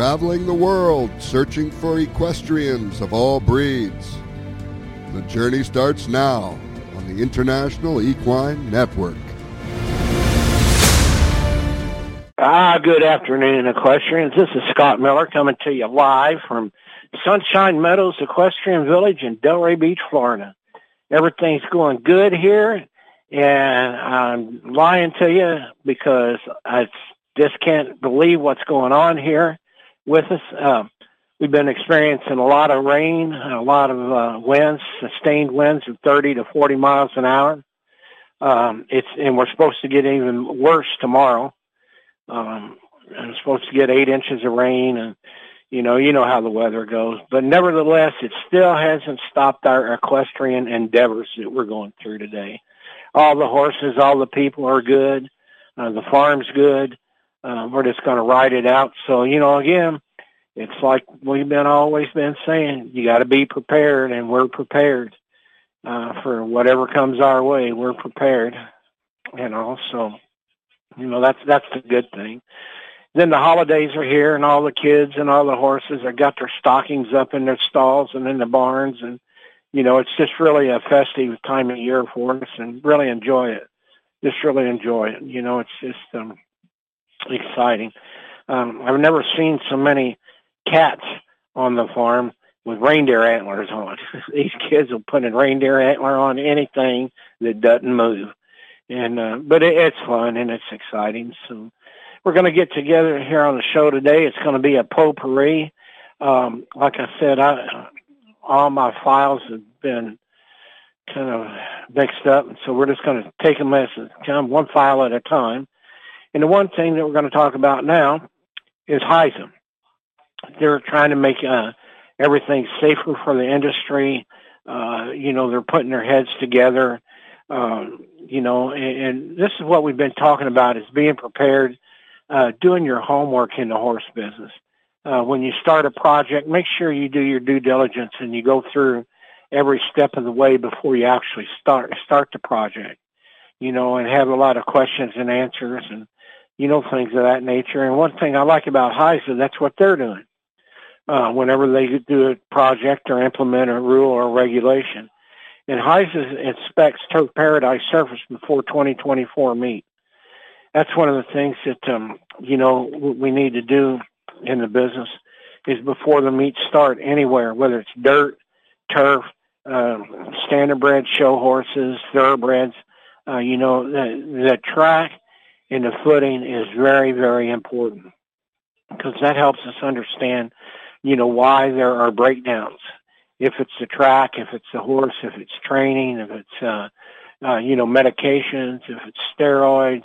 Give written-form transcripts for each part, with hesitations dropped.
traveling the world searching for equestrians of all breeds. The journey starts now on the International Equine Network. Good afternoon, equestrians. This is Scott Miller coming to you live from Sunshine Meadows Equestrian Village in Delray Beach, Florida. Everything's going good here, and I'm lying to you because I just can't believe what's going on here with us. We've been experiencing a lot of rain, a lot of winds, sustained winds of 30 to 40 miles an hour. And we're supposed to get even worse tomorrow. I'm supposed to get 8 inches of rain, and you know how the weather goes. But nevertheless, it still hasn't stopped our equestrian endeavors that we're going through today. All the horses, all the people are good. The farm's good. We're just going to ride it out. So, again, it's like we've always been saying, you got to be prepared, and we're prepared for whatever comes our way. We're prepared, so, that's the good thing. Then the holidays are here, and all the kids and all the horses have got their stockings up in their stalls and in the barns, and, it's just really a festive time of year for us, and really enjoy it. Just really enjoy it. It's just exciting. I've never seen so many cats on the farm with reindeer antlers on. These kids will put a reindeer antler on anything that doesn't move. And but it's fun and it's exciting. So we're going to get together here on the show today. It's going to be a potpourri. Like I said, all my files have been kind of mixed up, and so we're just going to take them as one file at a time. And the one thing that we're going to talk about now is HISA. They're trying to make everything safer for the industry. They're putting their heads together. And this is what we've been talking about, is being prepared, doing your homework in the horse business. When you start a project, make sure you do your due diligence and you go through every step of the way before you actually start the project, and have a lot of questions and answers and, things of that nature. And one thing I like about HISA, that's what they're doing. Whenever they do a project or implement a rule or regulation. And HISA inspects Turf Paradise surface before 2024 meet. That's one of the things that, we need to do in the business is before the meets start anywhere, whether it's dirt, turf, standardbred show horses, thoroughbreds, the track and the footing is very, very important because that helps us understand, why there are breakdowns. If it's the track, if it's the horse, if it's training, if it's, medications, if it's steroids,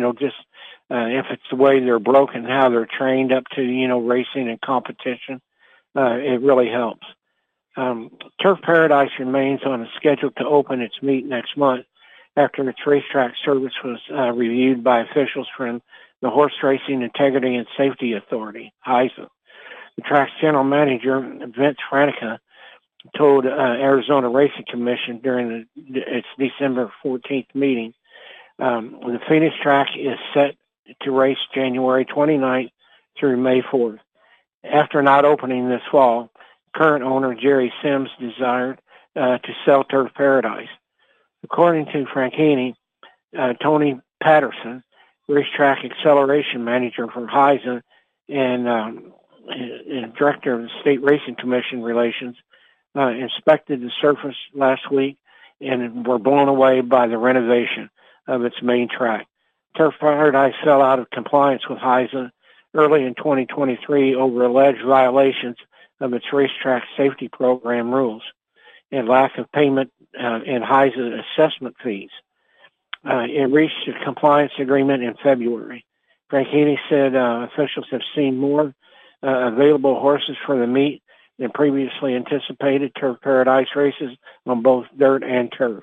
if it's the way they're broken, how they're trained up to, racing and competition, it really helps. Turf Paradise remains on a schedule to open its meet next month after its racetrack service was reviewed by officials from the Horse Racing Integrity and Safety Authority, HISA. The track's general manager, Vince Franica, told Arizona Racing Commission during its December 14th meeting, the Phoenix track is set to race January 29th through May 4th. After not opening this fall, current owner Jerry Sims desired to sell Turf Paradise. According to Franchini, Tony Patterson, racetrack acceleration manager for HISA and director of the State Racing Commission Relations, inspected the surface last week and were blown away by the renovation of its main track. Turf Paradise fell out of compliance with HISA early in 2023 over alleged violations of its racetrack safety program rules and lack of payment in HISA assessment fees. It reached a compliance agreement in February. Franchini said officials have seen more available horses for the meet than previously anticipated Turf Paradise races on both dirt and turf.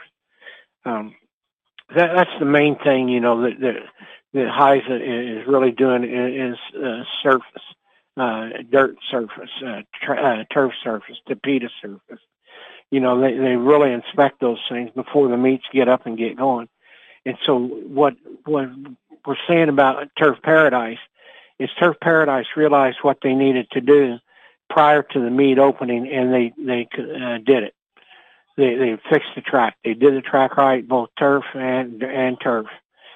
That's the main thing, that HISA is really doing is surface, dirt surface, turf surface, tapeta surface. They really inspect those things before the meets get up and get going. And so what we're saying about Turf Paradise is Turf Paradise realized what they needed to do prior to the meet opening, and they did it. They fixed the track. They did the track right, both turf and turf.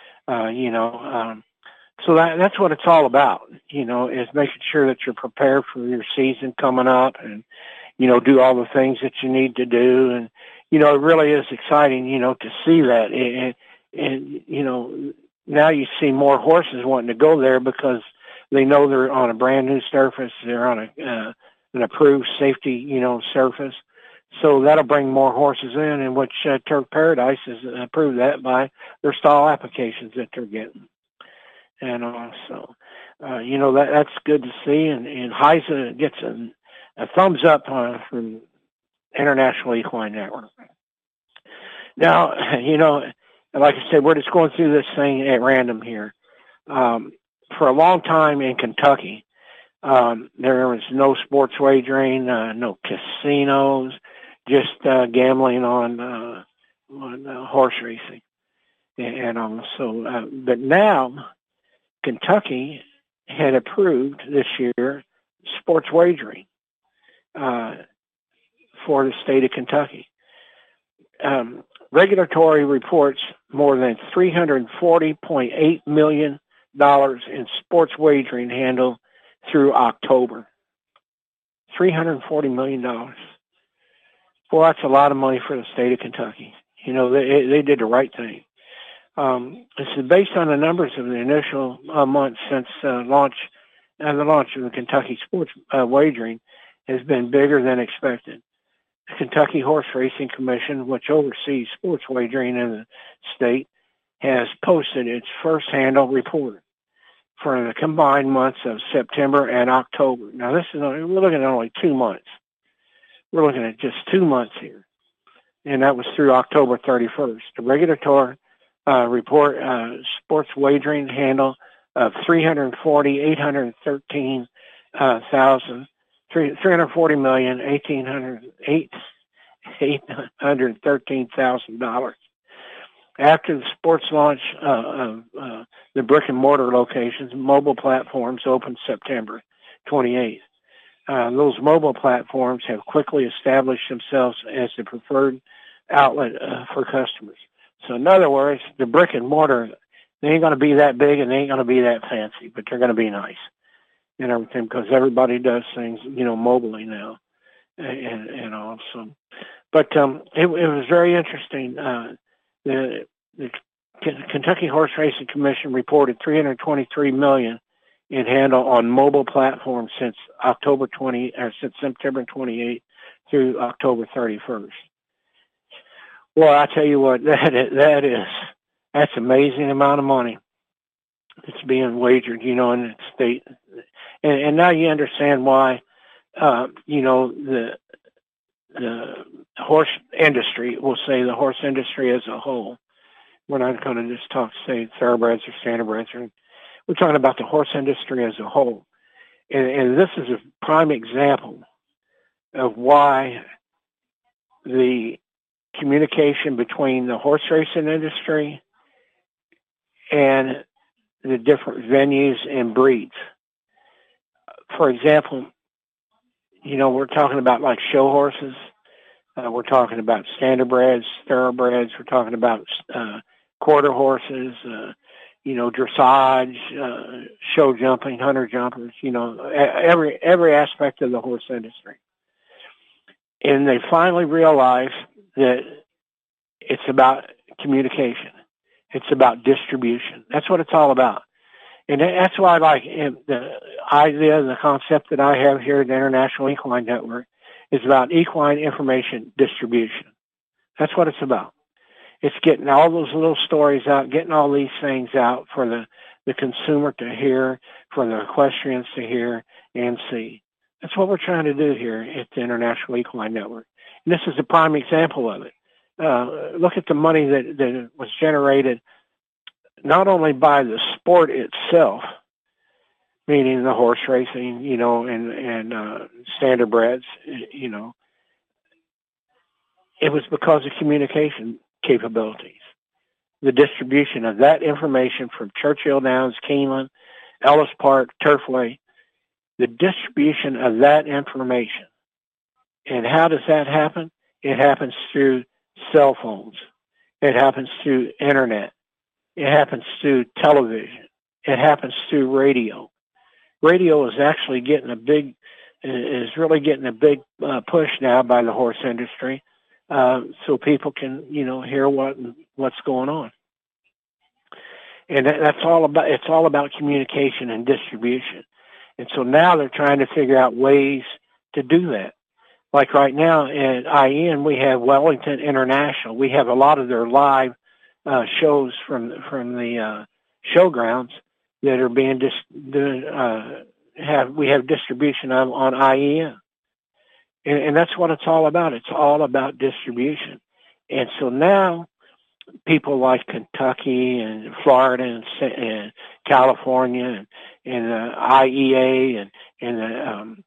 So that's what it's all about. Is making sure that you're prepared for your season coming up, and do all the things that you need to do. And it really is exciting, to see that. And now you see more horses wanting to go there because they know they're on a brand new surface. They're on an approved safety, surface. So that'll bring more horses in, and which Turf Paradise has approved that by their stall applications that they're getting. And that's good to see. And HISA gets a thumbs up from International Equine Network. Now, like I said, we're just going through this thing at random here. For a long time in Kentucky, there was no sports wagering, no casinos, just gambling on horse racing. But now Kentucky had approved this year sports wagering for the state of Kentucky. Regulatory reports more than $340.8 million in sports wagering handle through October. $340 million. Well, that's a lot of money for the state of Kentucky. They did the right thing. This is based on the numbers of the initial months since the launch of the Kentucky sports wagering has been bigger than expected. The Kentucky Horse Racing Commission, which oversees sports wagering in the state, has posted its first handle report for the combined months of September and October. Now, we're looking at only 2 months. We're looking at just 2 months here, and that was through October 31st. The regulatory report sports wagering handle of $340,813,000 after the sports launch of the brick and mortar locations. Mobile platforms opened September 28th. Those mobile platforms have quickly established themselves as the preferred outlet for customers. So in other words, the brick and mortar, they ain't going to be that big and they ain't going to be that fancy, but they're going to be nice and everything because everybody does things, mobilely now and also. But it was very interesting. The Kentucky Horse Racing Commission reported $323 million in handle on mobile platforms since September 28th through October 31st. Well, I tell you what, that's amazing amount of money that's being wagered, in the state. And now you understand why, the horse industry, we'll say the horse industry as a whole. We're not going to just say thoroughbreds or standardbreds. We're talking about the horse industry as a whole. And this is a prime example of why the communication between the horse racing industry and the different venues and breeds. For example, we're talking about like show horses. We're talking about standardbreds, thoroughbreds. We're talking about quarter horses, dressage, show jumping, hunter jumpers, every aspect of the horse industry. And they finally realized that it's about communication. It's about distribution. That's what it's all about. And that's why I like the idea, the concept that I have here at the International Equine Network is about equine information distribution. That's what it's about. It's getting all those little stories out, getting all these things out for the consumer to hear, for the equestrians to hear and see. That's what we're trying to do here at the International Equine Network. And this is a prime example of it. Look at the money that was generated not only by the sport itself, meaning the horse racing, and standardbreds, it was because of communication capabilities. The distribution of that information from Churchill Downs, Keeneland, Ellis Park, Turfway, the distribution of that information. And how does that happen? It happens through cell phones. It happens through internet. It happens through television. It happens through radio. Radio is actually really getting a big push now by the horse industry, so people can, hear what's going on. And it's all about communication and distribution. And so now they're trying to figure out ways to do that. Like right now at IEN, we have Wellington International. We have a lot of their live shows from the showgrounds that are being we have distribution on IEN. And that's what it's all about. It's all about distribution. And so now people like Kentucky and Florida and California and IEA and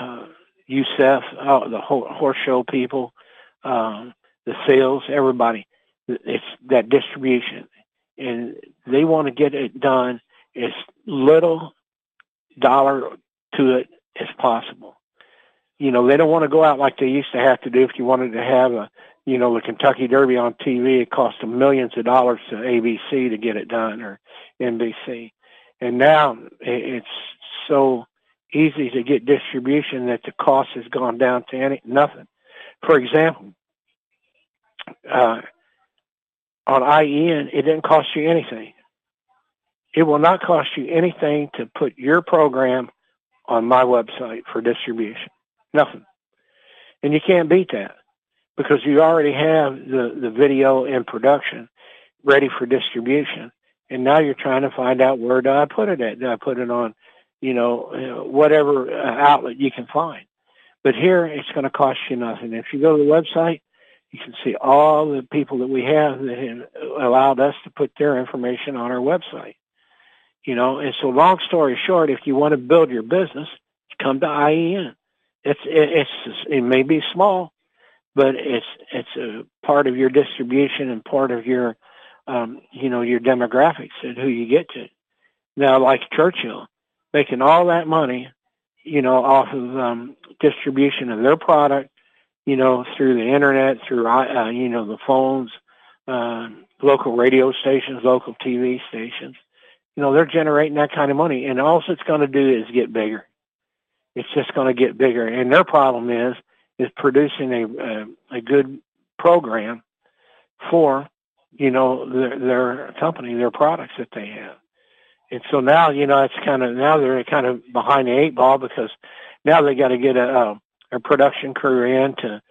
USEF, the horse show people, the sales, everybody, it's that distribution. And they want to get it done as little dollar to it as possible. They don't want to go out like they used to have to do. If you wanted to have the Kentucky Derby on TV, it cost them millions of dollars to ABC to get it done, or NBC. And now it's so easy to get distribution that the cost has gone down to nothing. For example, on IEN, it didn't cost you anything. It will not cost you anything to put your program on my website for distribution. Nothing. And you can't beat that because you already have the video in production ready for distribution. And now you're trying to find out, where do I put it at? Do I put it on, whatever outlet you can find? But here, it's going to cost you nothing. If you go to the website, you can see all the people that we have that have allowed us to put their information on our website. And so long story short, if you want to build your business, come to IEN. It may be small, but it's a part of your distribution and part of your, your demographics and who you get to. Now, like Churchill, making all that money, off of distribution of their product, through the internet, through, the phones, local radio stations, local TV stations. They're generating that kind of money, and all it's going to do is get bigger. It's just going to get bigger. And their problem is producing a good program for, their company, their products that they have. And so now, they're kind of behind the eight ball because now they got to get a production crew in to,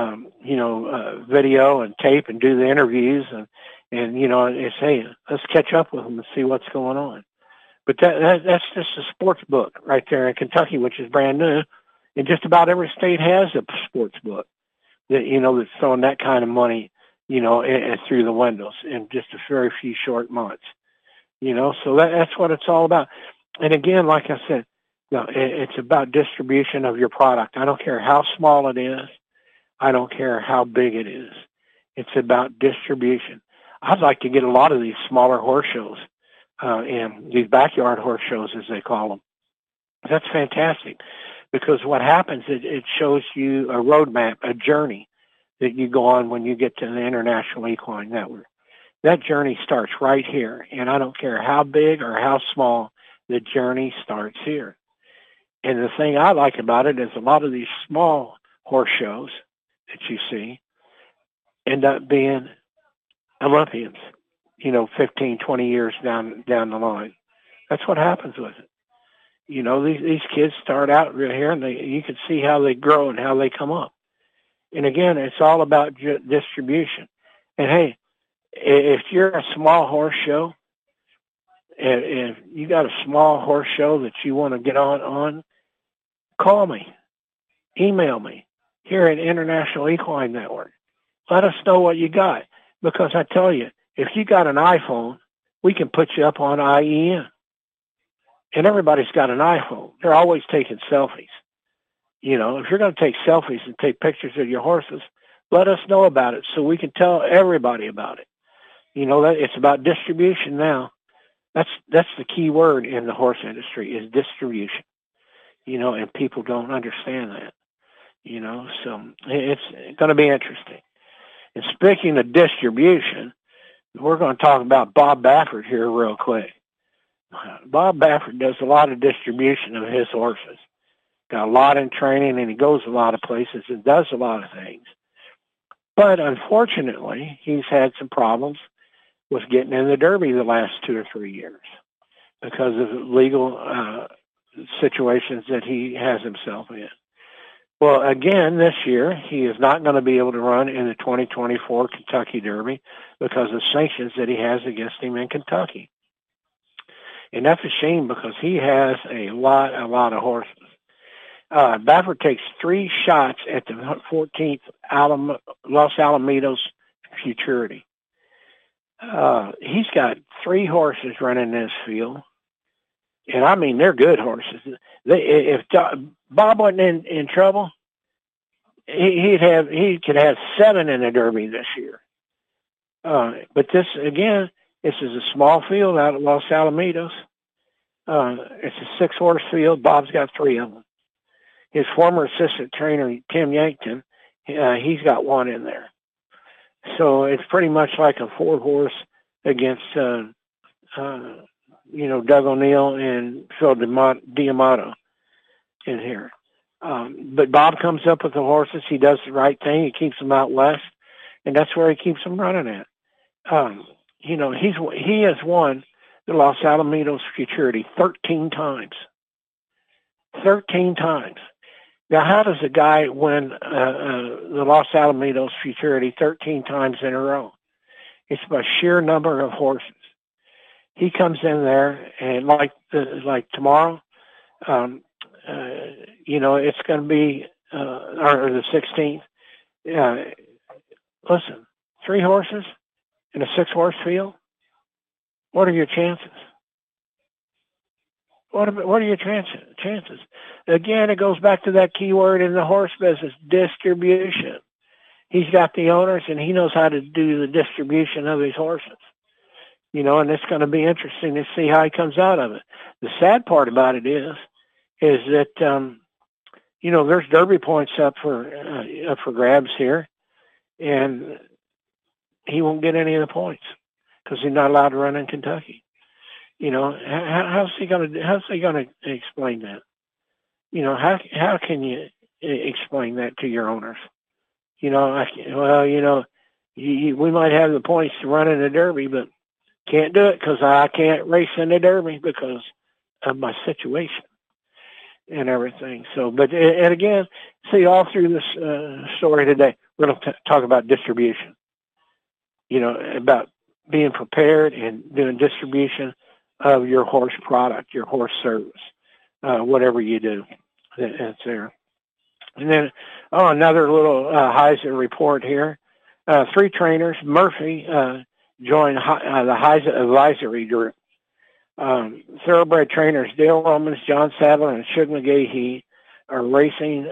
video and tape and do the interviews and it's, hey, let's catch up with them and see what's going on. But that's just a sports book right there in Kentucky, which is brand new. And just about every state has a sports book that, that's throwing that kind of money, through the windows in just a very few short months. So that's what it's all about. And again, like I said, it's about distribution of your product. I don't care how small it is. I don't care how big it is. It's about distribution. I'd like to get a lot of these smaller horse shows, and these backyard horse shows, as they call them. That's fantastic because what happens is it shows you a roadmap, a journey that you go on when you get to the International Equine Network. That journey starts right here, and I don't care how big or how small, the journey starts here. And the thing I like about it is a lot of these small horse shows that you see end up being Olympians, 15, 20 years down the line. That's what happens with it. These kids start out right here, and you can see how they grow and how they come up. And again, it's all about distribution. And hey, if you're a small horse show, if you got a small horse show that you want to get on, call me, email me here at International Equine Network. Let us know what you got. Because I tell you, if you got an iPhone, we can put you up on IEN. And everybody's got an iPhone. They're always taking selfies. If you're going to take selfies and take pictures of your horses, let us know about it so we can tell everybody about it. That it's about distribution now. That's the key word in the horse industry is distribution. And people don't understand that. So it's going to be interesting. And speaking of distribution, we're going to talk about Bob Baffert here real quick. Bob Baffert does a lot of distribution of his horses. Got a lot in training, and he goes a lot of places and does a lot of things. But unfortunately, he's had some problems with getting in the Derby the last 2 or 3 years because of legal situations that he has himself in. Well, again, this year, he is not going to be able to run in the 2024 Kentucky Derby because of sanctions that he has against him in Kentucky. And that's a shame because he has a lot of horses. Baffert takes 3 shots at the 14th Los Alamitos Futurity. He's got 3 horses running this field. And I mean, they're good horses. If Bob wasn't in trouble, he could have 7 in the Derby this year. But this is a small field out at Los Alamitos. It's a 6-horse field. Bob's got 3 of them. His former assistant trainer, Tim Yankton, he's got 1 in there. So it's pretty much like a 4-horse against, Doug O'Neill and Phil D'Amato in here. But Bob comes up with the horses. He does the right thing. He keeps them out west, and that's where he keeps them running at. He has won the Los Alamitos Futurity 13 times. 13 times. Now, how does a guy win the Los Alamitos Futurity 13 times in a row? It's by sheer number of horses. He comes in there, and like tomorrow, it's going to be or the 16th. Listen, 3 horses in a 6-horse field. What are your chances? What are your chances? Again, it goes back to that key word in the horse business, distribution. He's got the owners, and he knows how to do the distribution of his horses. And it's going to be interesting to see how he comes out of it. The sad part about it is that, there's Derby points up for grabs here, and he won't get any of the points because he's not allowed to run in Kentucky. How's he going to explain that? How can you explain that to your owners? We might have the points to run in the Derby, but can't do it because I can't race in the Derby because of my situation and everything. So, and again, see, all through this story today, we're going to talk about distribution, about being prepared and doing distribution of your horse product, your horse service, whatever you do. That's there. And then, another little HISA report here. 3 trainers, Murphy, joined the HISA advisory group. Thoroughbred trainers Dale Romans, John Sadler, and Shug McGahee are racing,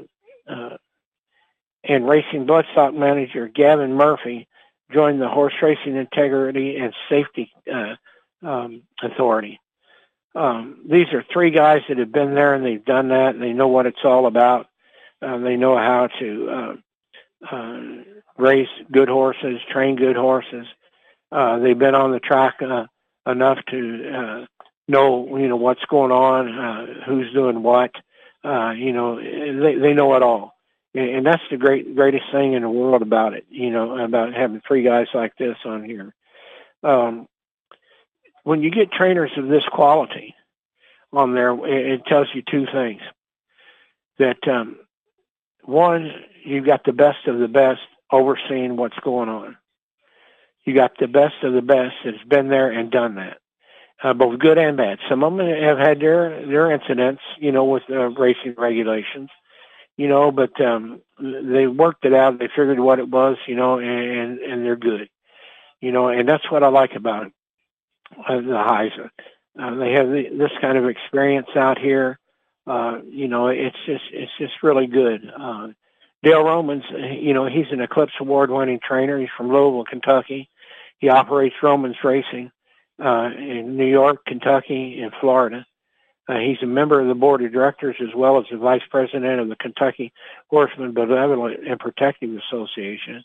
and racing bloodstock manager Gavin Murphy joined the Horse Racing Integrity and Safety Authority. These are 3 guys that have been there and they've done that and they know what it's all about. They know how to race good horses, train good horses. They've been on the track enough to know what's going on, who's doing what. They know it all, and that's the greatest thing in the world about it. About having 3 guys like this on here. When you get trainers of this quality on there, it tells you 2 things. That one, you've got the best of the best overseeing what's going on. You got the best of the best that's been there and done that, both good and bad. Some of them have had their incidents, with racing regulations, but they worked it out. They figured what it was, and they're good, and that's what I like about it. The HISA. They have this kind of experience out here. It's just really good. Dale Romans, he's an Eclipse Award-winning trainer. He's from Louisville, Kentucky. He operates Romans Racing. in New York, Kentucky, and Florida. He's a member of the board of directors as well as the vice president of the Kentucky Horsemen Benevolent and Protective Association.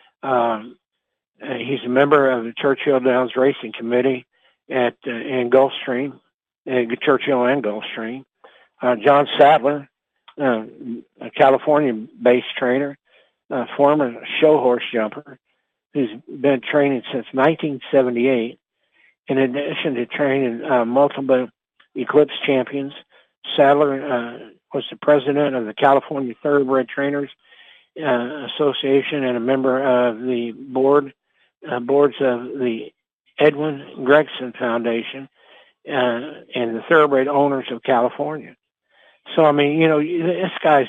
He's a member of the Churchill Downs Racing Committee in Gulfstream, Churchill and Gulfstream. John Sadler, a California-based trainer, former show horse jumper, who's been training since 1978. In addition to training multiple Eclipse champions, Sadler was the president of the California Thoroughbred Trainers Association and a member of the boards of the Edwin Gregson Foundation and the Thoroughbred Owners of California. So, I mean, you know, this guy's,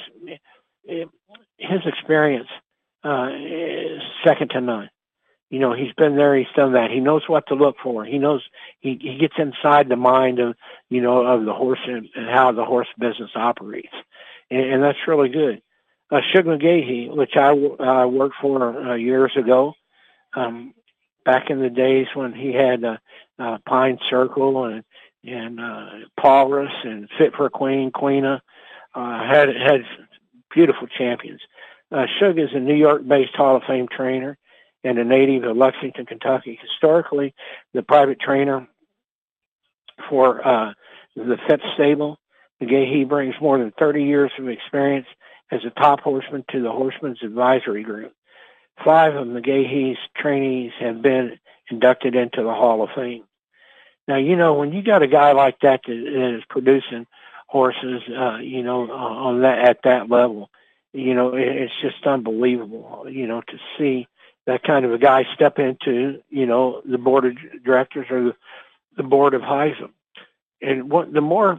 his experience is second to none. You know, he's been there, he's done that. He knows what to look for. He knows, he gets inside the mind of, you know, of the horse and how the horse business operates. And that's really good. Shug McGaughey, which I worked for years ago, back in the days when he had Pine Circle and Paulus and Fit for a Queen, Queena, had beautiful champions. Shug is a New York-based Hall of Fame trainer and a native of Lexington, Kentucky. Historically, the private trainer for the Phipps stable. McGaughey brings more than 30 years of experience as a top horseman to the Horsemen's Advisory Group. 5 of McGaughey's trainees have been inducted into the Hall of Fame. Now, you know, when you got a guy like that that is producing horses, you know, on that, at that level, you know, it's just unbelievable, you know, to see that kind of a guy step into, you know, the board of directors or the board of HISA. And the more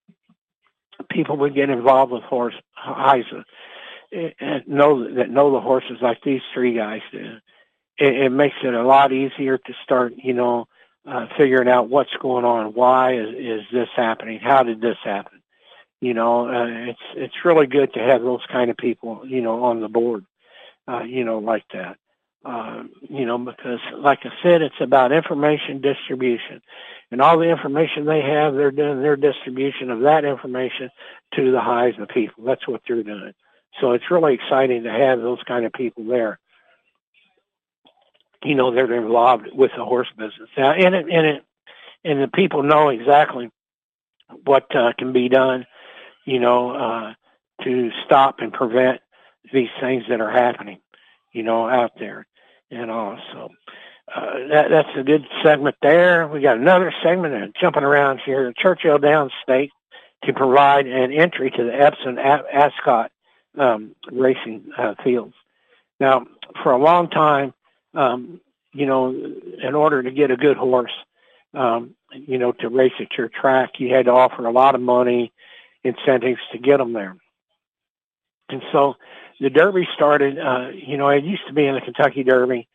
people would get involved with HISA and know the horses like these 3 guys do, it makes it a lot easier to start, you know, figuring out what's going on. Why is this happening? How did this happen? You know, it's really good to have those kind of people, you know, on the board, you know, like that. You know, because like I said, it's about information distribution, and all the information they have, they're doing their distribution of that information to the HISA people. That's what they're doing. So it's really exciting to have those kind of people there. You know, they're involved with the horse business now, and the people know exactly what can be done, you know, to stop and prevent these things that are happening, you know, out there. And also, that's a good segment there. We got another segment jumping around here. Churchill Downs State to provide an entry to the Epsom Ascot racing fields. Now, for a long time, you know, in order to get a good horse, you know, to race at your track, you had to offer a lot of money, incentives to get them there. And so the Derby started, you know, it used to be in the Kentucky Derby.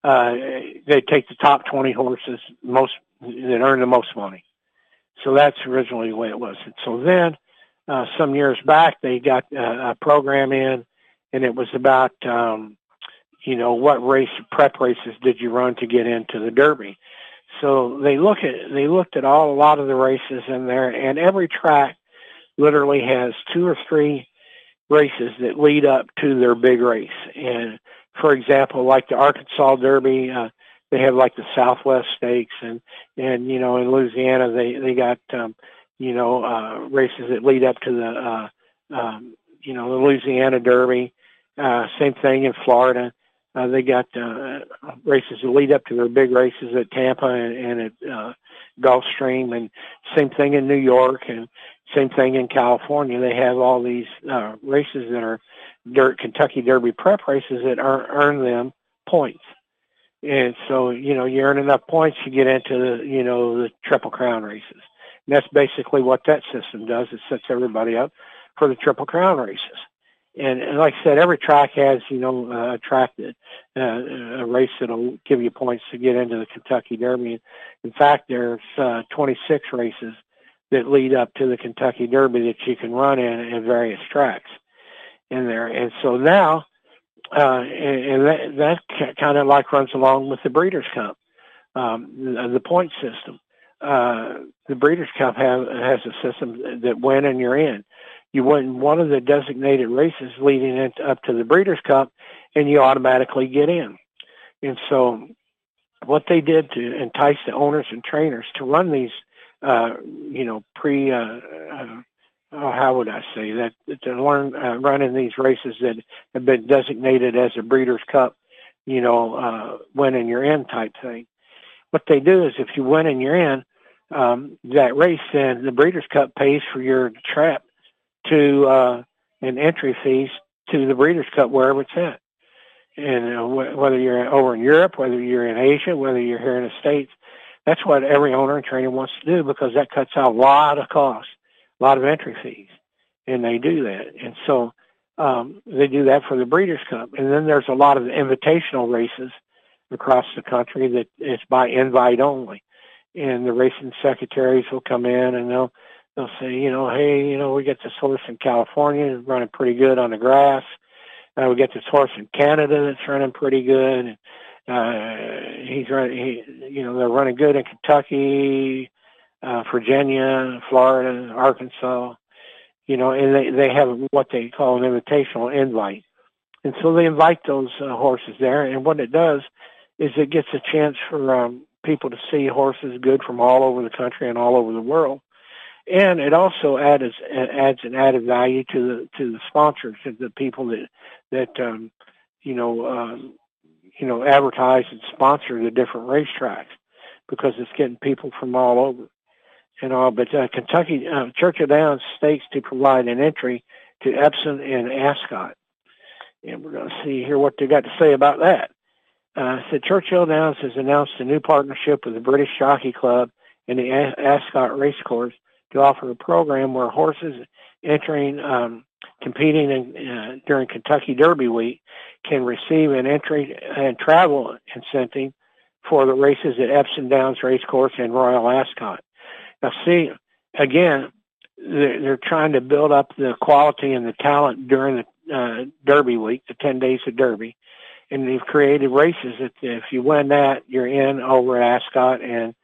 They'd take the top 20 horses, that earn the most money. So that's originally the way it was. And so then, some years back, they got a program in, and it was about, you know, what prep races did you run to get into the Derby? So they looked at a lot of the races in there, and every track literally has 2 or 3 races that lead up to their big race. And for example, like the Arkansas Derby, they have like the Southwest Stakes, and you know, in Louisiana they got you know, races that lead up to the you know, the Louisiana Derby. Same thing in Florida. They got races that lead up to their big races at Tampa and at Gulfstream, and same thing in New York, and same thing in California. They have all these races that are Kentucky Derby prep races that earn them points. And so, you know, you earn enough points, you get into the, you know, the Triple Crown races. And that's basically what that system does. It sets everybody up for the Triple Crown races. And like I said, every track has, you know, a track that, a race that'll give you points to get into the Kentucky Derby. In fact, there's 26 races that lead up to the Kentucky Derby that you can run in various tracks in there. And so now, and that kind of like runs along with the Breeders' Cup. the point system. The Breeders' Cup has a system that when and you're in. You win one of the designated races leading up to the Breeders' Cup, and you automatically get in. And so what they did to entice the owners and trainers to run these, how would I say that, to learn running these races that have been designated as a Breeders' Cup, win and you're in type thing. What they do is if you win and you're in that race, then the Breeders' Cup pays for your trap to and entry fees to the Breeders' Cup wherever it's at. And whether you're over in Europe, whether you're in Asia, whether you're here in the States, that's what every owner and trainer wants to do, because that cuts out a lot of costs, a lot of entry fees, and they do that. And so they do that for the Breeders' Cup. And then there's a lot of invitational races across the country that it's by invite only. And the racing secretaries will come in and they'll say, hey, we got this horse in California running pretty good on the grass. We got this horse in Canada that's running pretty good. They're running good in Kentucky, Virginia, Florida, Arkansas, and they have what they call an invitational invite. And so they invite those horses there. And what it does is it gets a chance for people to see horses good from all over the country and all over the world. And it also adds an added value to the sponsors, to the people that advertise and sponsor the different racetracks, because it's getting people from all over and all. But Kentucky Churchill Downs stakes to provide an entry to Epsom and Ascot, and we're going to see here what they got to say about that. So Churchill Downs has announced a new partnership with the British Jockey Club and the Ascot Racecourse to offer a program where horses entering, competing during Kentucky Derby week can receive an entry and travel incentive for the races at Epsom Downs Racecourse and Royal Ascot. Now, see, again, they're trying to build up the quality and the talent during the Derby week, the 10 days of Derby. And they've created races that if you win that, you're in over at Ascot and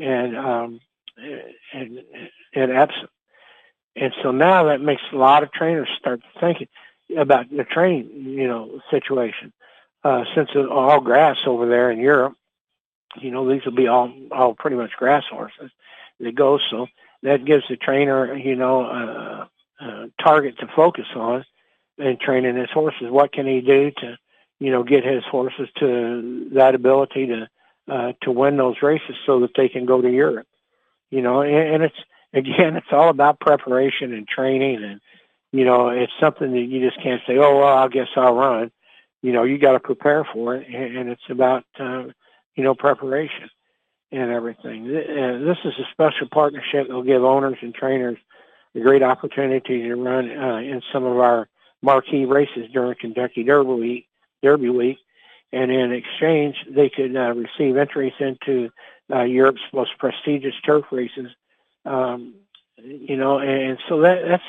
Epsom. And so now that makes a lot of trainers start thinking about the training, situation. Since it's all grass over there in Europe, these will be all pretty much grass horses that go. So that gives the trainer, a target to focus on in training his horses. What can he do to, get his horses to that ability to win those races so that they can go to Europe, and it's all about preparation and training. And, it's something that you just can't say, oh, well, I guess I'll run. You got to prepare for it. And it's about, preparation and everything. This is a special partnership that will give owners and trainers a great opportunity to run in some of our marquee races during Kentucky Derby week. And in exchange, they could receive entries into Europe's most prestigious turf races. And so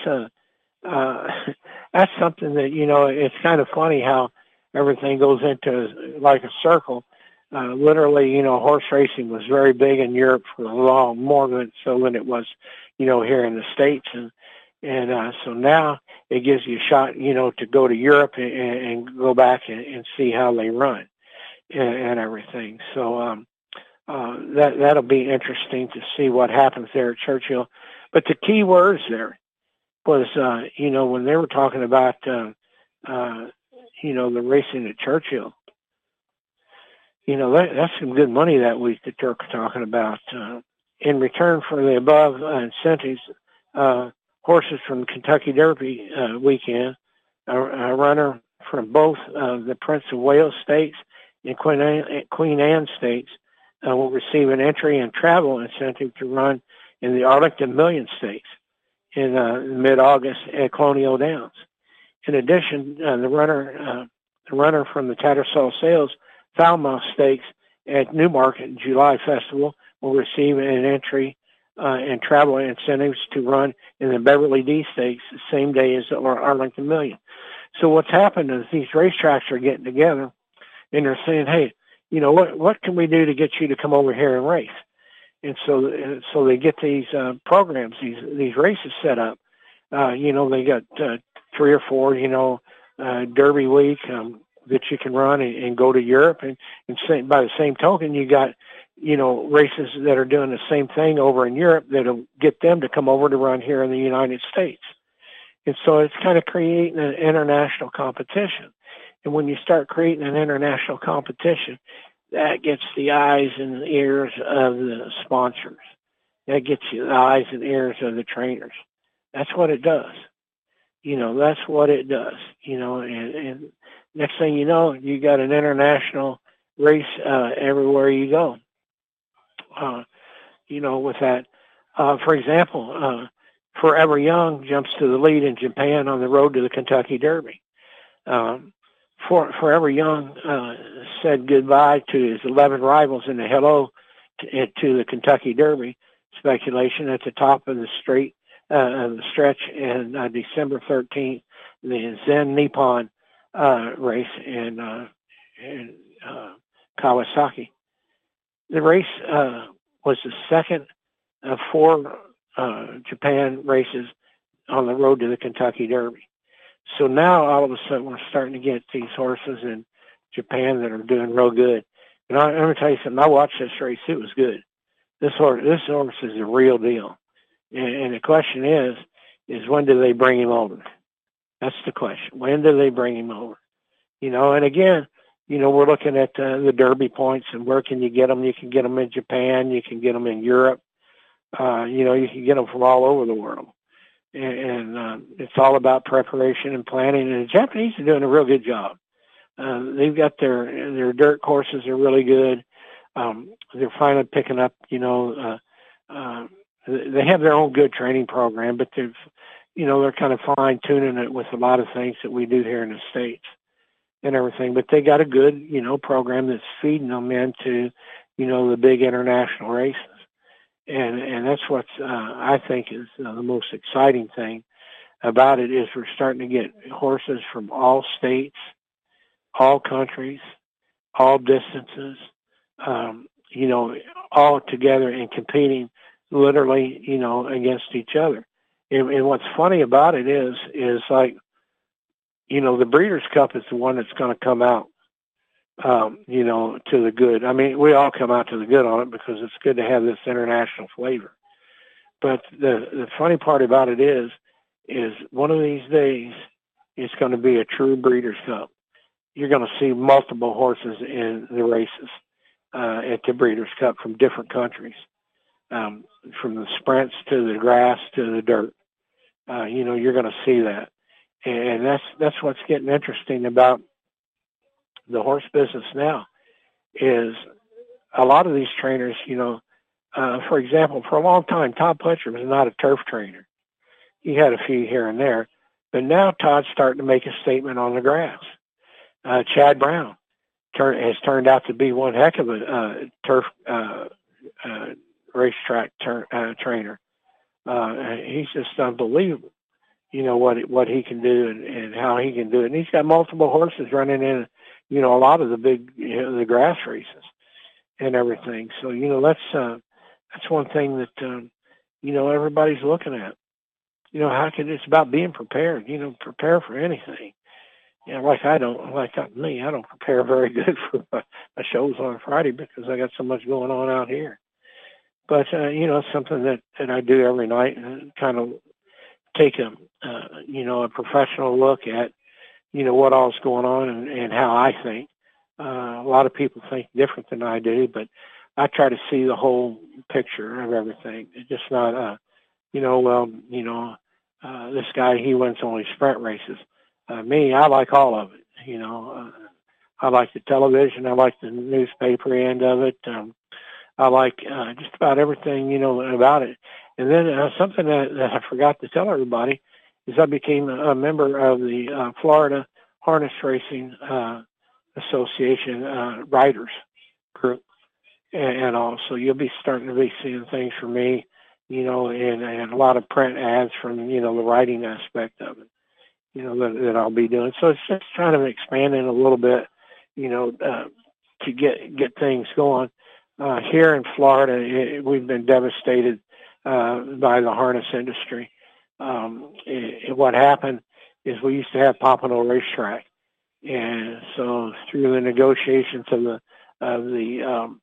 that's something that, it's kind of funny how everything goes into like a circle. Literally, horse racing was very big in Europe for a long, more than it was, here in the States. And so now it gives you a shot, to go to Europe and go back and see how they run and everything. So that'll be interesting to see what happens there at Churchill. But the key words there was, when they were talking about, the racing at Churchill, that's some good money that week that they're talking about. In return for the above incentives, horses from Kentucky Derby weekend, a runner from both the Prince of Wales Stakes and Queen Anne Stakes will receive an entry and travel incentive to run in the Arlington Million Stakes in mid-August at Colonial Downs. In addition, the runner from the Tattersall Sales Falmouth Stakes at Newmarket July Festival will receive an entry and travel incentives to run in the Beverly D Stakes the same day as the Arlington Million. So what's happened is these racetracks are getting together and they're saying, hey, what can we do to get you to come over here and race? And so they get these programs, these races set up. They got 3 or 4, Derby week that you can run and go to Europe. And by the same token, you got, races that are doing the same thing over in Europe that'll get them to come over to run here in the United States. And so it's kind of creating an international competition. And when you start creating an international competition, that gets the eyes and the ears of the sponsors. That gets you the eyes and ears of the trainers. That's what it does. That's what it does. And next thing you know, you got an international race everywhere you go. With that, for example, Forever Young jumps to the lead in Japan on the road to the Kentucky Derby. Forever Young said goodbye to his 11 rivals in the hello to the Kentucky Derby speculation at the top of the stretch in December 13th, the Zen Nippon race in Kawasaki. The race was the second of 4 Japan races on the road to the Kentucky Derby. So now all of a sudden we're starting to get these horses in Japan that are doing real good. And I'm going to tell you something. I watched this race. It was good. This horse is a real deal. And the question is when do they bring him over? That's the question. When do they bring him over? And again, we're looking at the Derby points and where can you get them? You can get them in Japan. You can get them in Europe. You can get them from all over the world. And it's all about preparation and planning. And the Japanese are doing a real good job. They've got their dirt courses are really good. They're finally picking up, they have their own good training program, but they're kind of fine tuning it with a lot of things that we do here in the States and everything. But they got a good, program that's feeding them into, the big international races. And that's what I think is the most exciting thing about it is we're starting to get horses from all states, all countries, all distances, all together and competing literally, against each other. And what's funny about it is like, the Breeders' Cup is the one that's going to come out, to the good. I mean, we all come out to the good on it because it's good to have this international flavor. But the funny part about it is one of these days it's going to be a true Breeders' Cup. You're going to see multiple horses in the races at the Breeders' Cup from different countries, from the sprints to the grass to the dirt. You're going to see that. And that's what's getting interesting about the horse business now is a lot of these trainers, for example, for a long time, Todd Pletcher was not a turf trainer. He had a few here and there, but now Todd's starting to make a statement on the grass. Chad Brown has turned out to be one heck of a turf racetrack trainer. He's just unbelievable. What he can do and how he can do it. And he's got multiple horses running in, a lot of the big, the grass races and everything. So, that's one thing that, everybody's looking at. It's about being prepared, prepare for anything. I don't prepare very good for my shows on Friday because I got so much going on out here. But, it's something that I do every night and kind of take a professional look at, what all's going on and how I think. A lot of people think different than I do, but I try to see the whole picture of everything. It's just not, this guy, he wins only sprint races. Me, I like all of it. I like the television. I like the newspaper end of it. I like just about everything, about it. And then something that I forgot to tell everybody is I became a member of the Florida Harness Racing Association Riders Group. And also you'll be starting to be seeing things from me, and a lot of print ads from, the writing aspect of it, that I'll be doing. So it's just trying to expand in a little bit, to get things going. Here in Florida, we've been devastated by the harness industry. What happened is we used to have Pompano Racetrack, and so through the negotiations of the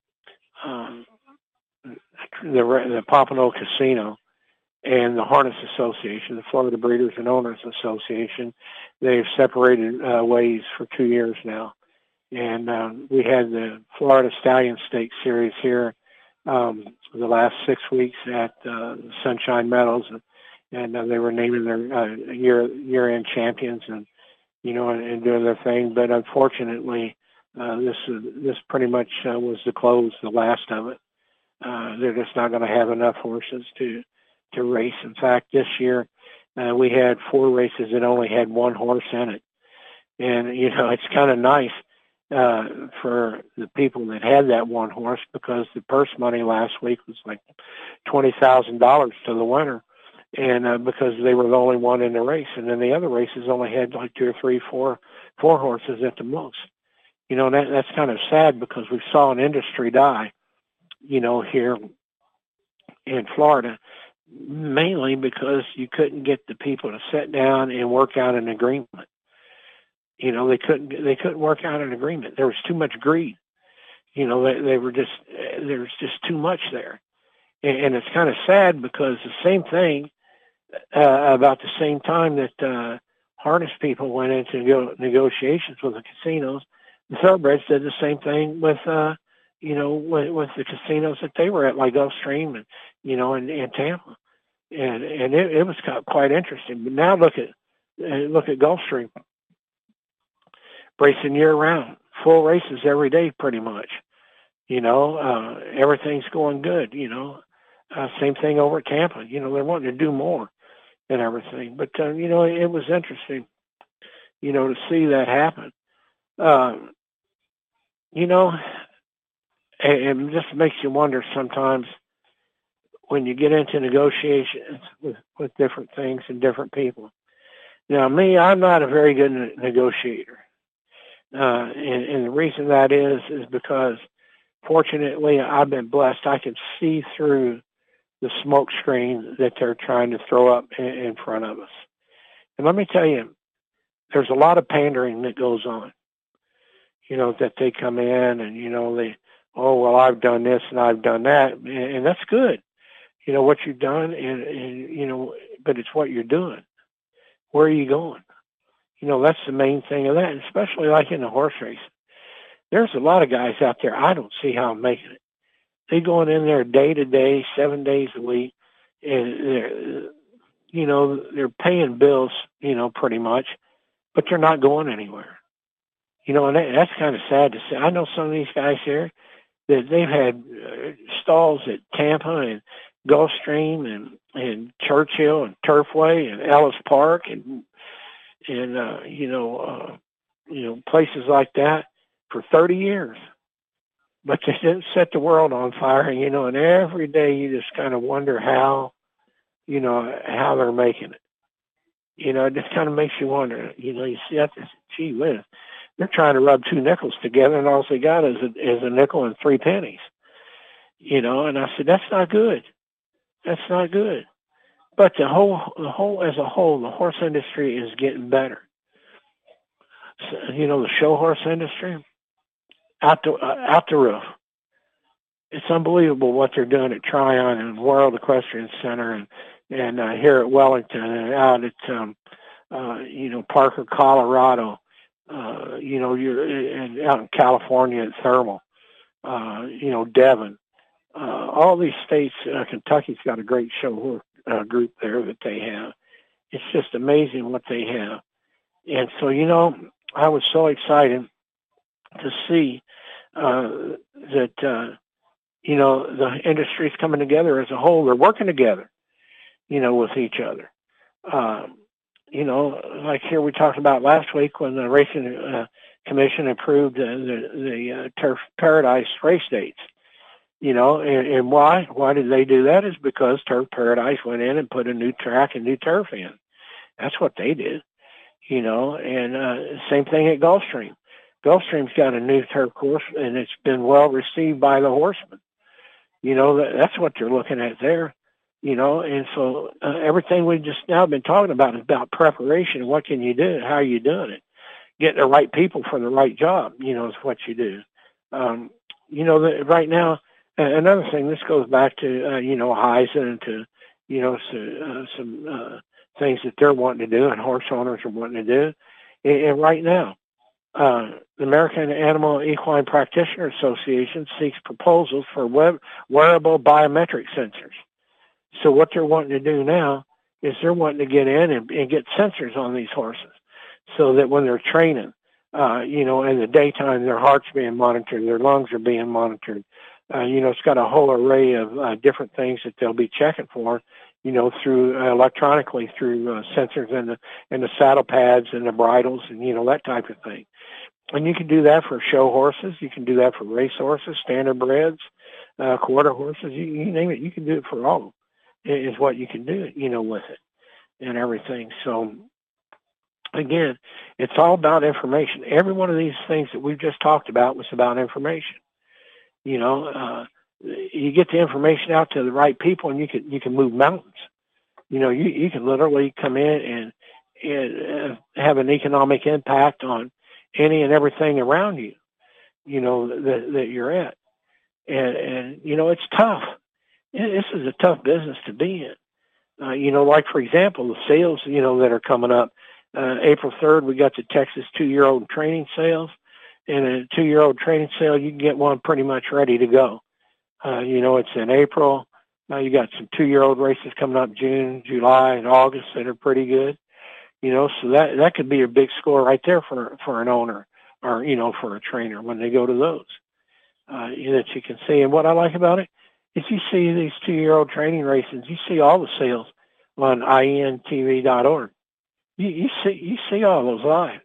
Pompano Casino and the Harness Association, the Florida Breeders and Owners Association, they've separated ways for 2 years now. And we had the Florida Stallion Stakes Series here the last 6 weeks at Sunshine Meadows, and they were naming their year-end champions and doing their thing. But unfortunately, this pretty much was the last of it. They're just not going to have enough horses to race. In fact, this year we had 4 races that only had 1 horse in it, and it's kind of nice for the people that had that 1 horse, because the purse money last week was like $20,000 to the winner, and because they were the only one in the race, and then the other races only had like 2 or 3, 4 horses at the most. That's kind of sad, because we saw an industry die, here in Florida, mainly because you couldn't get the people to sit down and work out an agreement. They couldn't work out an agreement. There was too much greed. There was just too much there. And it's kind of sad, because the same thing, about the same time that harness people went into negotiations with the casinos, the thoroughbreds did the same thing with with the casinos that they were at, like Gulfstream and Tampa. And it was quite interesting. But now look at Gulfstream, racing year round, full races every day, pretty much. Everything's going good. Same thing over at Tampa. They're wanting to do more and everything. But it was interesting, to see that happen. It just makes you wonder sometimes, when you get into negotiations with different things and different people. Now, me, I'm not a very good negotiator. And the reason that is because, fortunately, I've been blessed. I can see through the smoke screen that they're trying to throw up in front of us. And let me tell you, there's a lot of pandering that goes on. That they come in and, I've done this and I've done that. And that's good. What you've done, and but it's what you're doing. Where are you going? That's the main thing of that, and especially like in the horse race. There's a lot of guys out there, I don't see how I'm making it. They're going in there day to day, 7 days a week, and they're paying bills, pretty much, but they're not going anywhere. And that's kind of sad to see. I know some of these guys here that they've had stalls at Tampa and Gulfstream and Churchill and Turfway and Ellis Park and places like that for 30 years. But they didn't set the world on fire, and every day you just kind of wonder how they're making it. It just kind of makes you wonder. You see that, gee whiz, they're trying to rub 2 nickels together, and all they got is a nickel and 3 pennies. And I said, that's not good. That's not good. But the horse industry is getting better. So, the show horse industry, out the roof. It's unbelievable what they're doing at Tryon and World Equestrian Center and here at Wellington and out at Parker, Colorado. You're out in California at Thermal. Devon. All these states, Kentucky's got a great show group there that they have. It's just amazing what they have. And so, I was so excited to see that, the industry's coming together as a whole. They're working together, with each other. Like here we talked about last week when the Racing Commission approved the Turf Paradise race dates. And why did they do that? Is because Turf Paradise went in and put a new track and new turf in. That's what they did, and same thing at Gulfstream. Gulfstream's got a new turf course, and it's been well received by the horsemen. That's what you're looking at there. And so everything we've just now been talking about is about preparation. What can you do? How are you doing it? Getting the right people for the right job, is what you do. Right now, another thing, this goes back to, Heisen and to, some things that they're wanting to do and horse owners are wanting to do. And right now, the American Animal Equine Practitioner Association seeks proposals for wearable biometric sensors. So what they're wanting to do now is they're wanting to get in and get sensors on these horses so that when they're training, in the daytime, their heart's being monitored, their lungs are being monitored. It's got a whole array of different things that they'll be checking for, through electronically through sensors in the saddle pads and the bridles and, that type of thing. And you can do that for show horses. You can do that for race horses, standard breds, quarter horses. You name it. You can do it for all. Is what you can do, with it and everything. So, again, it's all about information. Every one of these things that we've just talked about was about information. You get the information out to the right people, and you can move mountains. You can literally come in and have an economic impact on any and everything around you. That you're at, and it's tough. This is a tough business to be in. Like, for example, the sales, that are coming up. April 3rd, we got the Texas 2-year-old training sales. And a 2-year-old training sale, you can get one pretty much ready to go. It's in April. You got some 2-year-old races coming up June, July, and August that are pretty good. So that could be a big score right there for an owner or, for a trainer when they go to those. That you can see. And what I like about it, if you see these 2-year-old training races, you see all the sales on INTV.org. You see all those live,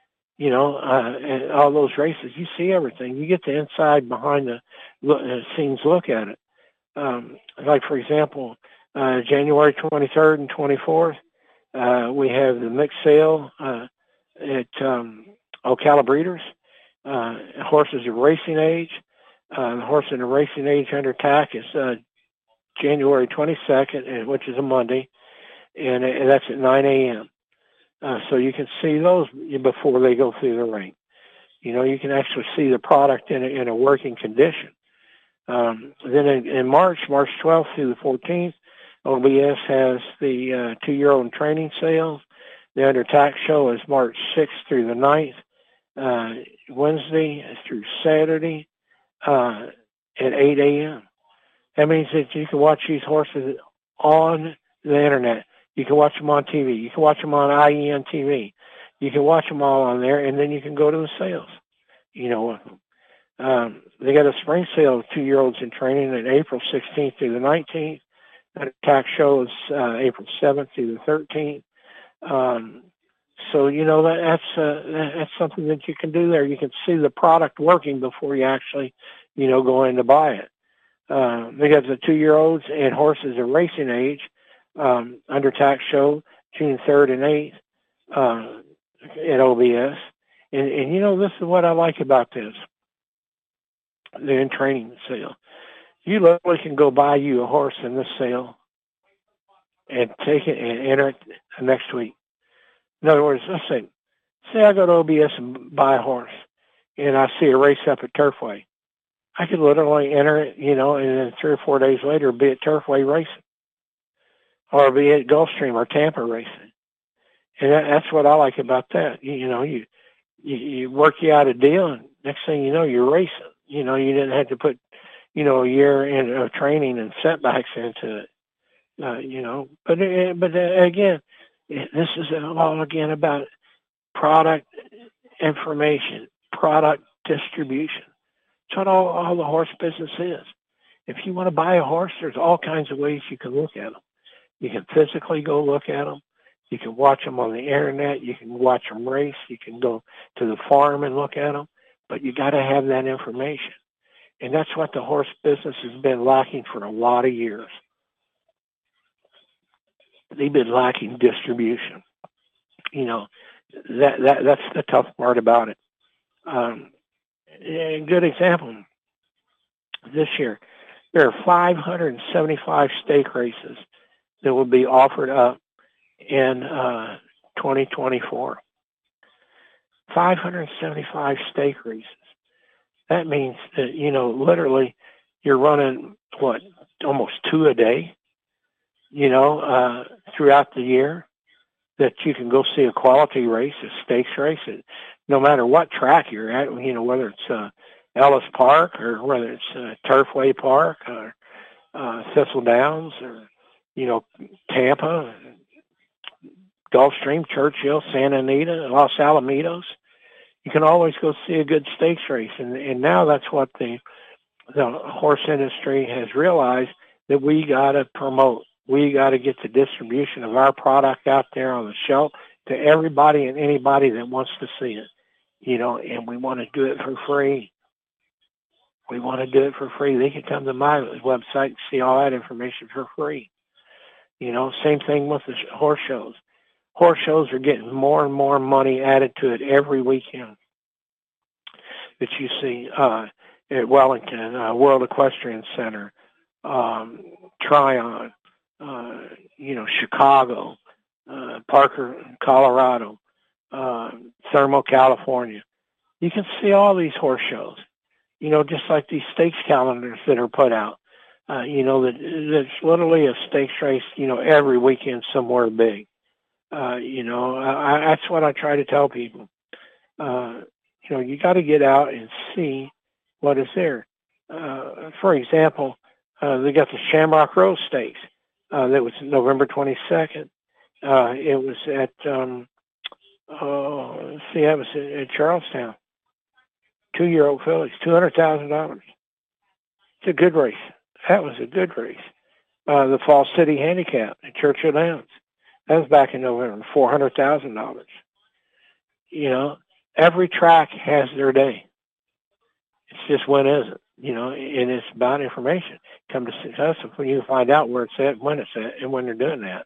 and all those races. You see everything. You get the inside behind the scenes look at it. Like, for example, January 23rd and 24th, we have the mixed sale at Ocala Breeders. Horses of racing age. The horse in the racing age under tack is January 22nd, which is a Monday, and that's at 9 a.m. So you can see those before they go through the ring. You can actually see the product in a working condition. Then in March 12th through the 14th, OBS has the 2-year-old training sales. The under tack show is March 6th through the 9th, Wednesday through Saturday. At 8 a.m. That means that you can watch these horses on the internet. You can watch them on TV. You can watch them on IEN TV. You can watch them all on there, and then you can go to the sales, with them. They got a spring sale of 2-year-olds in training on April 16th through the 19th. That attack show is April 7th through the 13th. So, that's something that you can do there. You can see the product working before you actually, go in to buy it. They got the 2-year-olds and horses of racing age, under tax show, June 3rd and 8th, at OBS. And this is what I like about this, the in-training sale. You literally can go buy you a horse in this sale and take it and enter it next week. In other words, let's say I go to OBS and buy a horse, and I see a race up at Turfway. I could literally enter it, and then 3 or 4 days later be at Turfway racing, or be at Gulfstream or Tampa racing. And that's what I like about that. You work you out a deal, and next thing you know, you're racing. You didn't have to put, a year of training and setbacks into it. But again, this is all again about product information, product distribution. That's what all the horse business is. If you want to buy a horse, there's all kinds of ways you can look at them. You can physically go look at them. You can watch them on the internet. You can watch them race. You can go to the farm and look at them. But you got to have that information. And that's what the horse business has been lacking for a lot of years. They've been lacking distribution. That's the tough part about it. A good example, this year, there are 575 stake races that will be offered up in 2024. 575 stake races. That means that, literally you're running, almost 2 a day, throughout the year, that you can go see a quality race, a stakes race, no matter what track you're at, whether it's Ellis Park or whether it's Turfway Park or Thistle Downs or, Tampa, Gulfstream, Churchill, Santa Anita, Los Alamitos. You can always go see a good stakes race. And now that's what the horse industry has realized, that we got to promote. We got to get the distribution of our product out there on the shelf to everybody and anybody that wants to see it, and we want to do it for free. We want to do it for free. They can come to my website and see all that information for free. Same thing with the horse shows. Horse shows are getting more and more money added to it every weekend that you see at Wellington, World Equestrian Center, Tryon, Chicago, Parker, Colorado, Thermo, California. You can see all these horse shows, just like these stakes calendars that are put out. That's literally a stakes race, every weekend somewhere big. That's what I try to tell people. You got to get out and see what is there. For example, they got the Shamrock Rose Stakes. That was November 22nd. It was at, that was at Charlestown. 2-year-old fillies, $200,000. It's a good race. That was a good race. The Fall City Handicap at Churchill Downs. That was back in November, $400,000. Every track has their day. It's just when is it, and it's about information. Come to us when you find out where it's at, when it's at, and when they're doing that.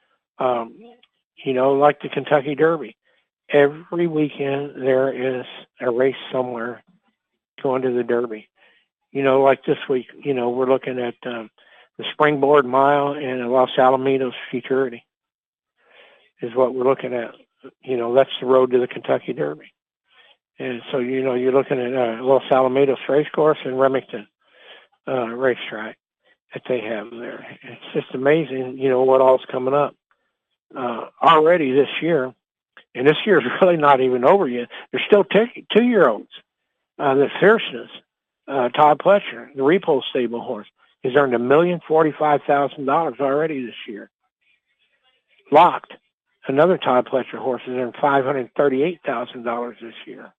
Like the Kentucky Derby. Every weekend there is a race somewhere going to the Derby. Like this week, we're looking at the Springboard Mile and Los Alamitos Futurity is what we're looking at. That's the road to the Kentucky Derby. And so, you're looking at Los Alamitos Racecourse and Remington Racetrack that they have there. It's just amazing, what all's coming up. Already this year, and this year's really not even over yet, there's still 2-year-olds. The Fierceness, Todd Pletcher, the Repole Stable horse, has earned $1,045,000 already this year. Locked, another Todd Pletcher horse, has earned $538,000 this year.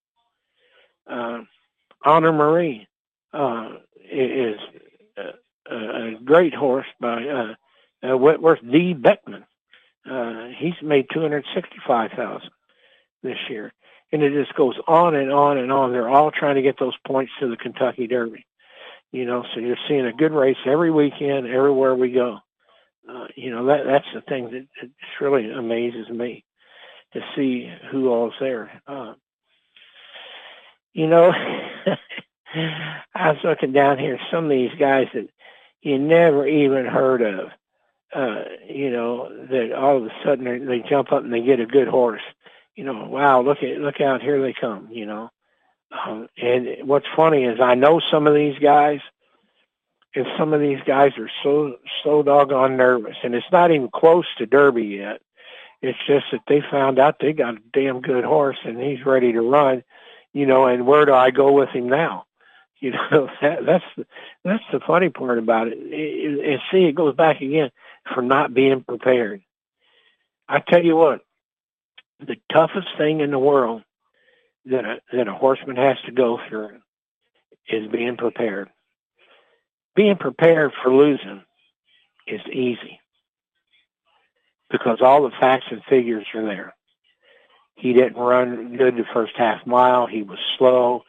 Honor Marie is a great horse by Whitworth D. Beckman. He's made $265,000 this year. And it just goes on and on and on. They're all trying to get those points to the Kentucky Derby. So you're seeing a good race every weekend, everywhere we go. That's the thing that just really amazes me, to see who all's there. I was looking down here, some of these guys that you never even heard of, that all of a sudden they jump up and they get a good horse. Wow, look out, here they come, and what's funny is I know some of these guys, and some of these guys are so doggone nervous, and it's not even close to Derby yet. It's just that they found out they got a damn good horse and he's ready to run, and where do I go with him now? That's the funny part about it. And see, it goes back again for not being prepared. I tell you what, the toughest thing in the world that a horseman has to go through is being prepared. Being prepared for losing is easy because all the facts and figures are there. He didn't run good the first half mile. He was slow.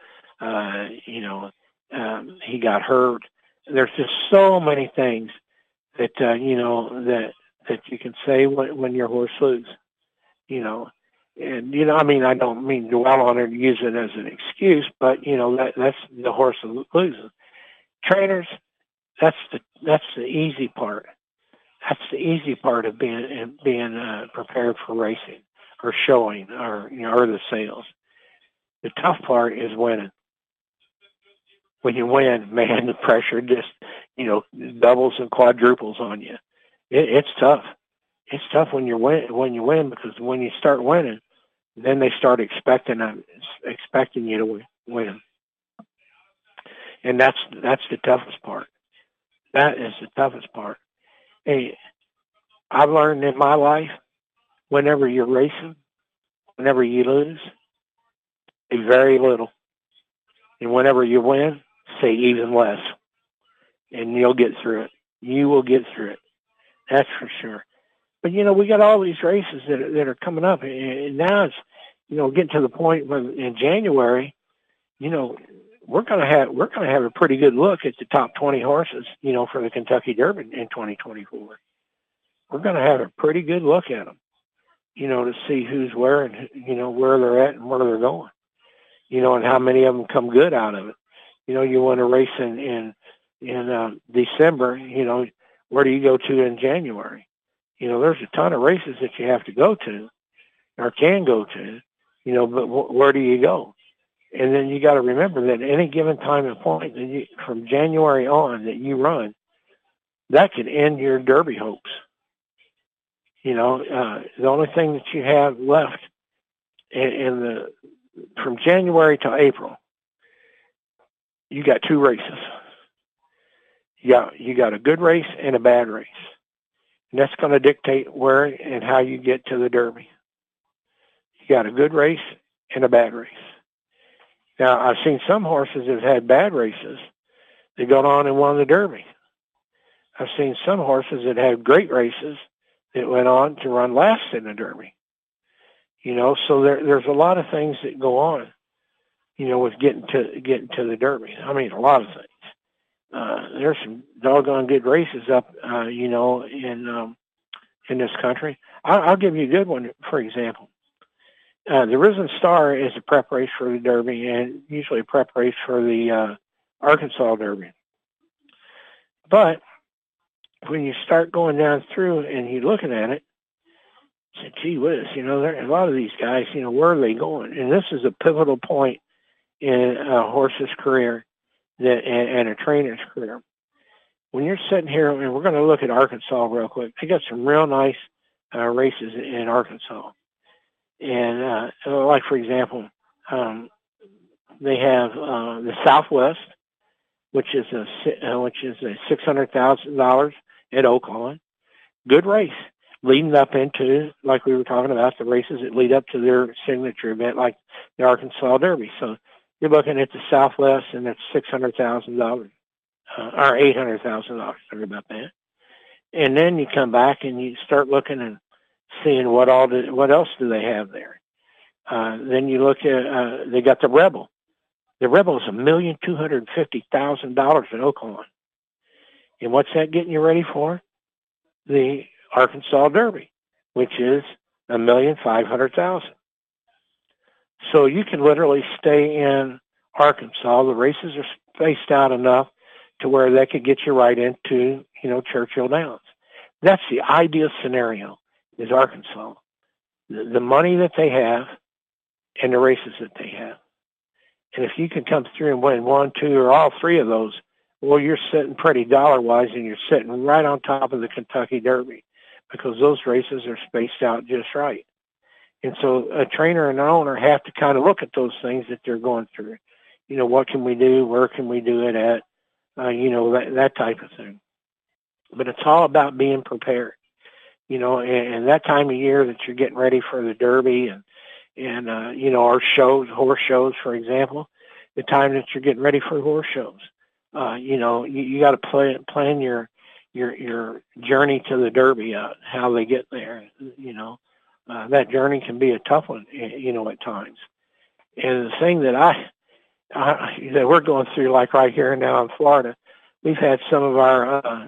He got hurt. There's just so many things that that you can say when your horse loses. And, you know, I mean, I don't mean to dwell on it and use it as an excuse, but, you know, that's the horse loses. Trainers, that's the easy part. That's the easy part of being prepared for racing or showing or, you know, or the sales. The tough part is winning. When you win, man, the pressure just, you know, doubles and quadruples on you. It's tough. It's tough when you win because when you start winning, then they start expecting you to win. And that's the toughest part. That is the toughest part. Hey, I've learned in my life, whenever you're racing, whenever you lose, say very little. And whenever you win, say even less. And you'll get through it. You will get through it. That's for sure. But, you know, we got all these races that are coming up. And now it's, you know, getting to the point where in January, you know, we're going to have a pretty good look at the top 20 horses, you know, for the Kentucky Derby in 2024. We're going to have a pretty good look at them, you know, to see who's where and, you know, where they're at and where they're going, you know, and how many of them come good out of it. You know, you want to race in December, you know, where do you go to in January? You know, there's a ton of races that you have to go to or can go to, you know, but where do you go? And then you got to remember that any given time and point that from January on that you run, that could end your Derby hopes. You know, the only thing that you have left from January to April, you got two races. You got a good race and a bad race. And that's going to dictate where and how you get to the Derby. You got a good race and a bad race. Now, I've seen some horses that have had bad races that got on and won the Derby. I've seen some horses that had great races that went on to run last in the Derby. You know, so there's a lot of things that go on, you know, with getting to the Derby. I mean, a lot of things. There's some doggone good races up, you know, in this country. I'll give you a good one, for example. The Risen Star is a prep race for the Derby and usually a prep race for the Arkansas Derby. But when you start going down through and you're looking at it, you say, gee whiz, you know, a lot of these guys, you know, where are they going? And this is a pivotal point in a horse's career and a trainer's career. When you're sitting here, and we're going to look at Arkansas real quick, they got some real nice races in Arkansas. And like, for example, they have the Southwest, which is a $600,000 at Oaklawn. Good race, leading up into, like we were talking about, the races that lead up to their signature event, like the Arkansas Derby. So you're looking at the Southwest, and that's $600,000 or $800,000. Sorry about that. And then you come back and you start looking and seeing what else do they have there. Then you look at they got the Rebel. The Rebel is $1,250,000 at Oaklawn. And what's that getting you ready for? The Arkansas Derby, which is $1,500,000. So you can literally stay in Arkansas. The races are spaced out enough to where they could get you right into, you know, Churchill Downs. That's the ideal scenario, is Arkansas. The money that they have and the races that they have. And if you can come through and win one, two, or all three of those, well, you're sitting pretty dollar-wise, and you're sitting right on top of the Kentucky Derby because those races are spaced out just right. And so a trainer and an owner have to kind of look at those things that they're going through. You know, what can we do? Where can we do it at? You know, that type of thing. But it's all about being prepared. You know, and that time of year that you're getting ready for the Derby and you know, our shows, horse shows, for example, the time that you're getting ready for horse shows, you know, you got to plan your journey to the Derby out, how they get there. You know, that journey can be a tough one, you know, at times. And the thing that that we're going through, like right here now in Florida, we've had some of our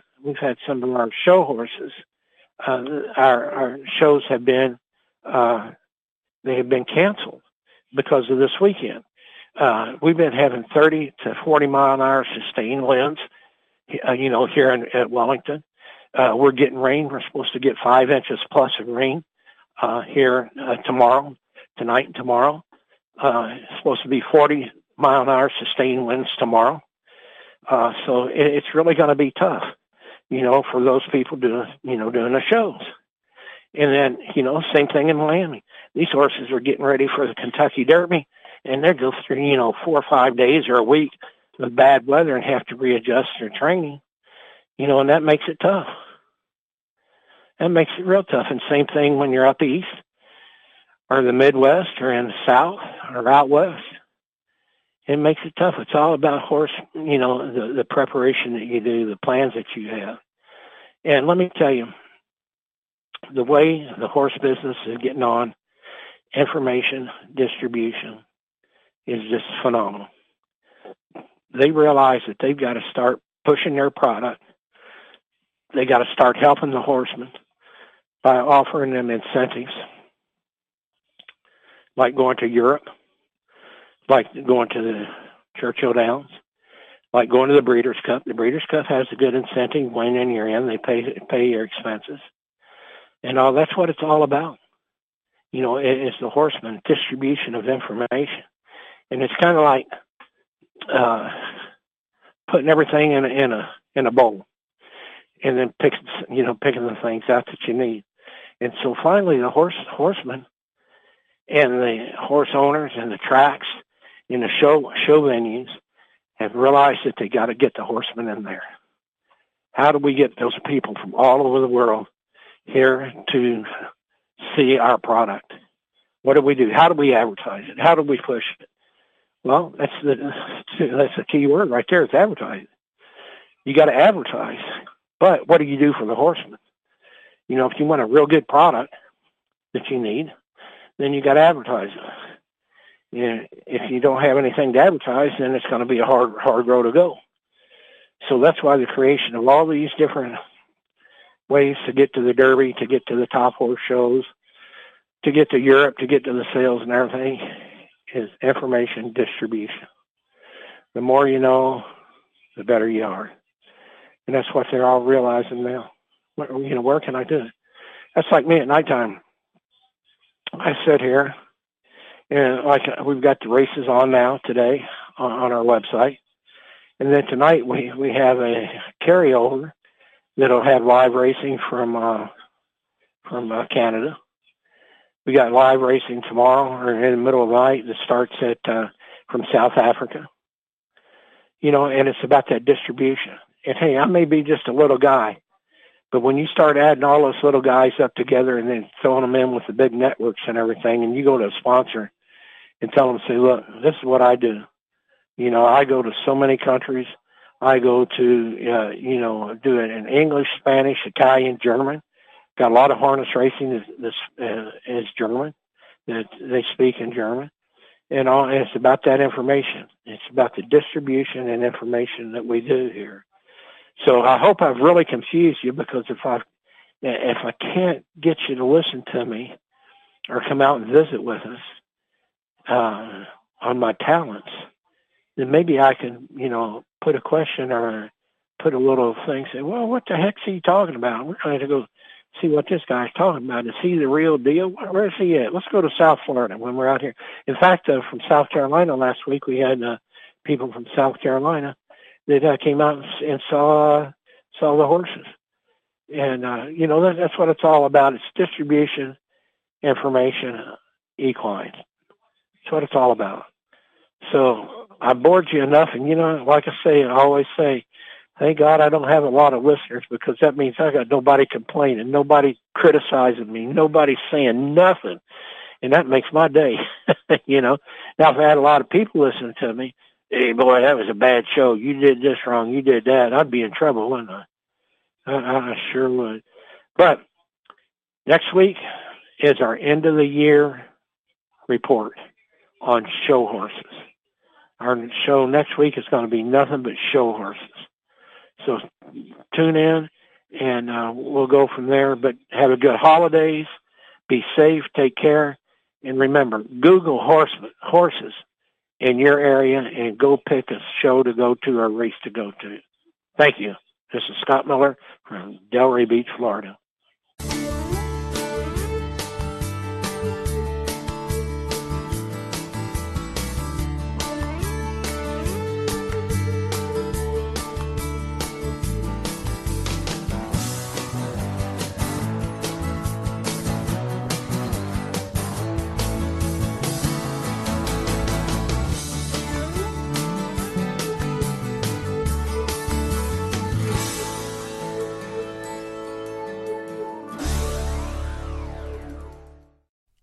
show horses. Our shows have been they have been canceled because of this weekend. We've been having 30 to 40 mile an hour sustained winds, here at Wellington. We're getting rain. We're supposed to get 5 inches plus of rain here tonight and tomorrow. It's supposed to be 40 mile an hour sustained winds tomorrow. So it's really going to be tough, for those people doing the shows. And then, same thing in Miami. These horses are getting ready for the Kentucky Derby, and they go through, 4 or 5 days or a week with bad weather and have to readjust their training, and that makes it tough. That makes it real tough. And same thing when you're up east or the Midwest or in the South or out west. It makes it tough. It's all about horse, the preparation that you do, the plans that you have. And let me tell you, the way the horse business is getting on, information distribution is just phenomenal. They realize that they've got to start pushing their product. They got to start helping the horsemen by offering them incentives, like going to Europe, like going to the Churchill Downs, like going to the Breeders' Cup. The Breeders' Cup has a good incentive. When in you're in, they pay your expenses. And that's what it's all about. It's the horseman distribution of information. And it's kind of like putting everything in a bowl and then picking the things out that you need. And so finally the horsemen and the horse owners and the tracks in the show venues have realized that they got to get the horsemen in there. How do we get those people from all over the world here to see our product? What do we do? How do we advertise it? How do we push it? Well, that's the key word right there. It's advertising. You got to advertise. But what do you do for the horsemen? If you want a real good product that you need, then you got to advertise it. If you don't have anything to advertise, then it's going to be a hard road to go. So that's why the creation of all these different ways to get to the Derby, to get to the top horse shows, to get to Europe, to get to the sales and everything is information distribution. The more you know, the better you are. And that's what they're all realizing now. Where can I do it? That's like me at nighttime. I sit here, and we've got the races on now today on our website. And then tonight we have a carryover that'll have live racing from Canada. We got live racing tomorrow, or in the middle of the night, that starts from South Africa. And it's about that distribution. And hey, I may be just a little guy, but when you start adding all those little guys up together and then throwing them in with the big networks and everything, and you go to a sponsor and tell them, say, look, this is what I do. I go to so many countries. I go to, do it in English, Spanish, Italian, German. Got a lot of harness racing is German. That they speak in German. And it's about that information. It's about the distribution and information that we do here. So I hope I've really confused you, because if I can't get you to listen to me or come out and visit with us on my talents, then maybe I can, put a question or put a little thing, say, well, what the heck's he talking about? We're trying to go see what this guy's talking about. Is he the real deal? Where's he at? Let's go to South Florida when we're out here. In fact, from South Carolina last week, we had people from South Carolina that came out and saw the horses. And, that's what it's all about. It's distribution, information, equine. That's what it's all about. So I bored you enough. And, like I always say, thank God I don't have a lot of listeners, because that means I got nobody complaining, nobody criticizing me, nobody saying nothing. And that makes my day, Now, if I had a lot of people listening to me, hey, boy, that was a bad show. You did this wrong. You did that. I'd be in trouble, wouldn't I? I sure would. But next week is our end of the year report on show horses. Our show next week is going to be nothing but show horses. So tune in, and we'll go from there. But have a good holidays. Be safe. Take care. And remember, Google horses in your area and go pick a show to go to or a race to go to. Thank you. This is Scott Miller from Delray Beach, Florida.